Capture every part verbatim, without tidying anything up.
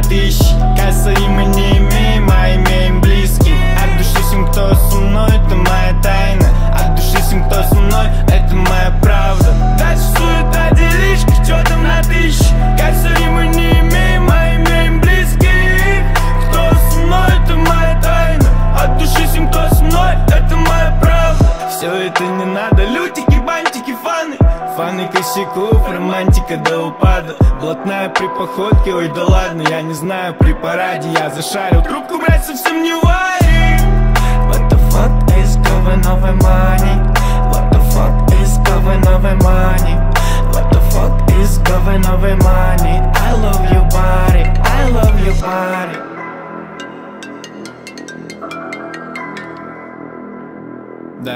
тысячи. Касса, и мы не имеем, а имеем близких. От души всем, кто со мной, это моя тайна. От души всем, кто со мной, это моя правда. Дальше суета, делишки, чё там на тысячи. Касса, и мы не имеем, а имеем близких. Кто со мной, это моя тайна. От души всем, кто со мной, это моя правда. Все это не надо, лютики, бантики, фаны. Фаны косяков, романтика до упада. Блатная при походке, ой да ладно, я не знаю, при параде я зашарил. Трубку брать совсем не варит. What the fuck is going on with money? What the fuck is going on with money? What the fuck is going on with money? I love your body, I love your body. Да.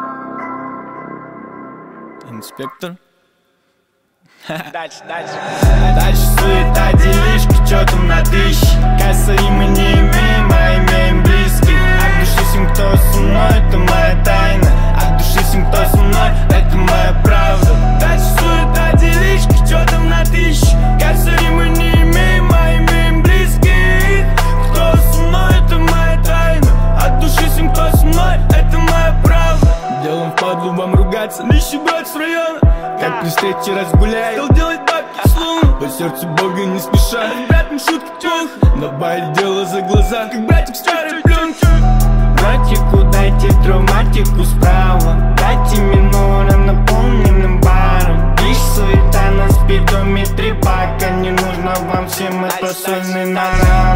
Инспектор. Дальше, дальше. Дальше суета, делишки, чё там на тысячи. Касса, и мы не имеем, а имеем близких. От души всем, кто со мной, это моя тайна. От души всем, кто со мной, это моя правда. Дальше суета, делишки, чё там на тысячи. Касса, и мы не имеем, а имеем близких. Кто со мной, это моя тайна. От души всем, кто со мной, это моя правда. Делом впадлу вам ругаться, нищий брат с района. Как при встрече разгуляй, стал делать бабки словно по сердцу Бога не спеша. Братом шутки плохо, добавить дело за глаза, как братик старый пленки. Братику дайте драматику справа. Дайте минором наполненным баром. Лишь суета на спидометре бака. Не нужно вам всем это сольный народ.